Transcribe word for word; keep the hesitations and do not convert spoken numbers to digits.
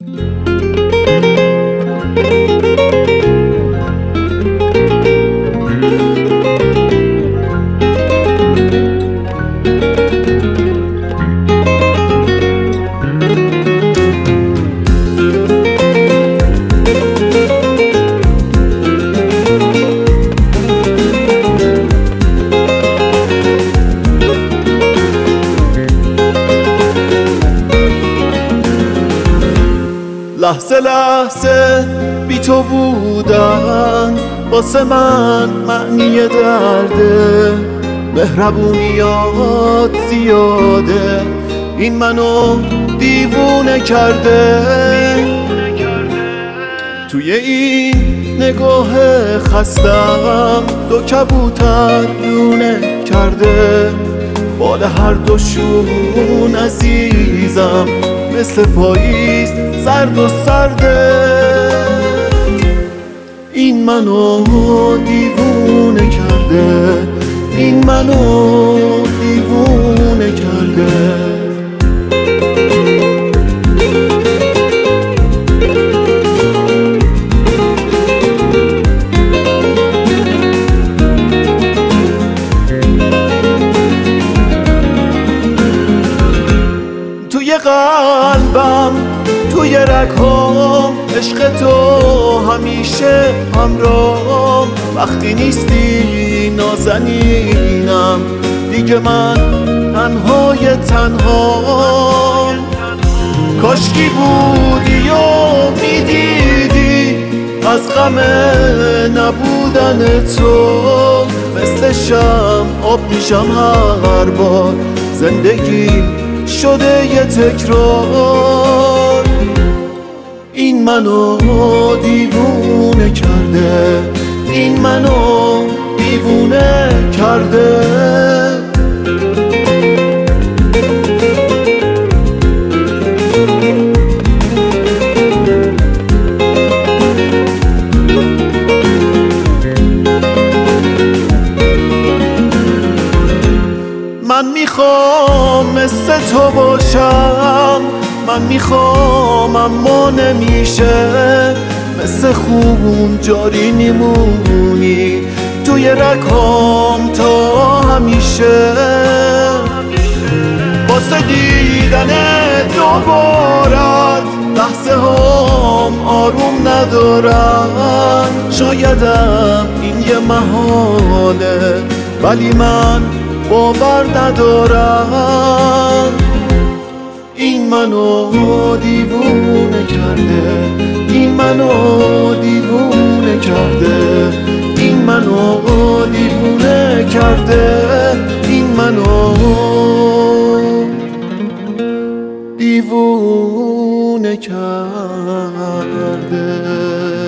لحظه لحظه بی تو بودن واسه من معنی درده، مهربونیات زیاده این منو دیوونه کرده. توی این نگاه خستم دو کبوتر لونه کرده، بال هر دوشون عزیزم مثل پاییز سرد و سرده. این منو دیوونه کرده، این منو دیوونه کرده. توی قلبم توی رگام عشق تو همیشه همراهم، وقتی نیستی نازنینم دیگه من تنهای تنهام. کاشکی بودی و میدیدی از غم نبودن تو، مثل شمع آب میشم هر بار زندگی شده یه تکرار. این منو دیوونه کرده، این منو دیوونه کرده. من میخوام مثل تو باشم، من میخوام اما نمیشه، مثل خون جاری میمونی توی رگام تا همیشه. واسه دیدن دوبارت لحظه هم آروم ندارم، شایدم این یه محاله ولی من باور ندارم. این منو دیوونه کرده، این منو دیوونه کرده، این منو دیوونه کرده، این منو دیوونه کرده.